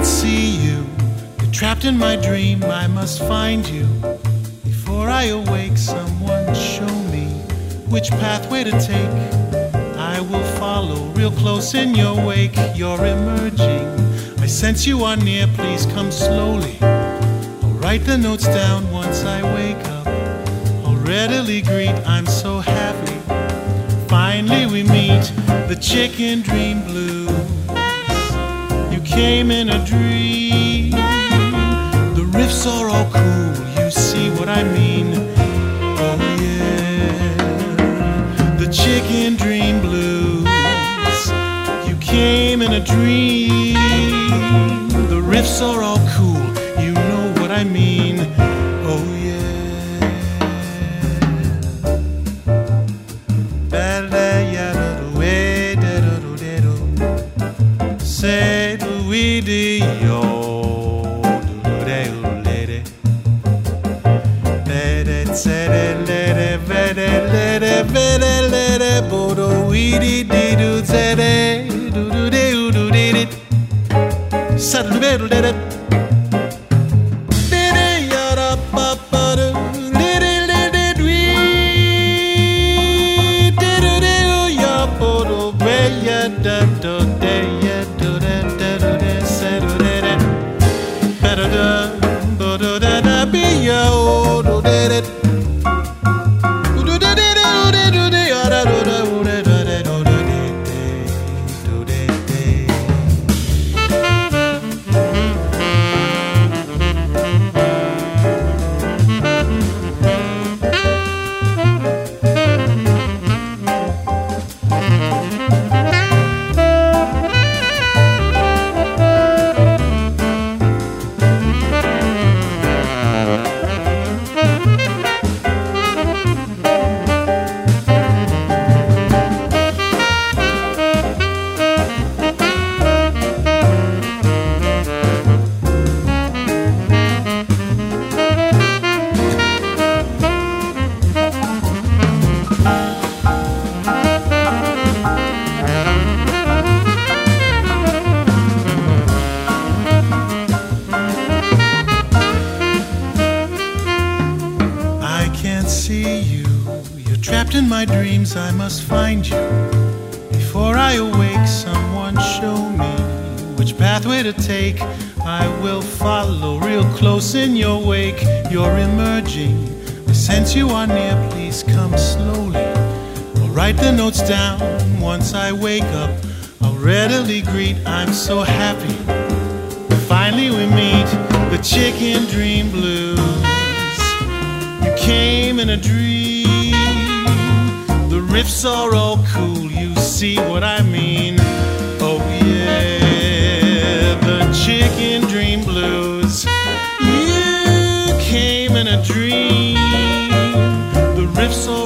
can't see you. You're trapped in my dream, I must find you. Before I awake, someone show me which pathway to take. I will follow real close in your wake. You're emerging, I sense you are near, please come slowly. I'll write the notes down once I wake up. I'll readily greet, I'm so happy. Finally we meet, the chicken dream blues. You came in a dream. The riffs are all cool, you see what I mean. Oh yeah, the chicken dream blues. You came in a dream. The riffs are all cool, you know what I mean. Oh yeah. Say do we do yo do de lady. Lady say lady vede lady bodo we di do say do do di sa do be do lady. Trapped in my dreams, I must find you. Before I awake, someone show me which pathway to take. I will follow real close in your wake. You're emerging, I sense you are near, please come slowly. I'll write the notes down once I wake up. I'll readily greet, I'm so happy. Finally we meet, the chicken dream blues. You came in a dream. The riffs are all cool, you see what I mean. Oh yeah, the chicken dream blues. You came in a dream. The riffs are